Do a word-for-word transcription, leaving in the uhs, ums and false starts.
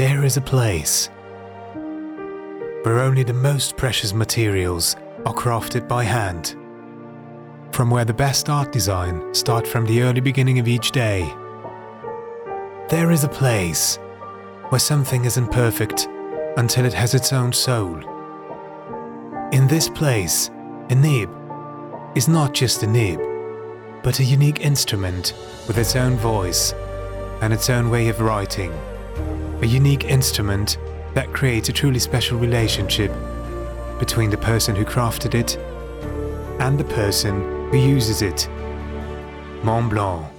There is a place where only the most precious materials are crafted by hand, from where the best art design starts from the early beginning of each day. There is a place where something isn't perfect until it has its own soul. In this place, a nib is not just a nib, but a unique instrument with its own voice and its own way of writing. A unique instrument that creates a truly special relationship between the person who crafted it and the person who uses it. Mont Blanc.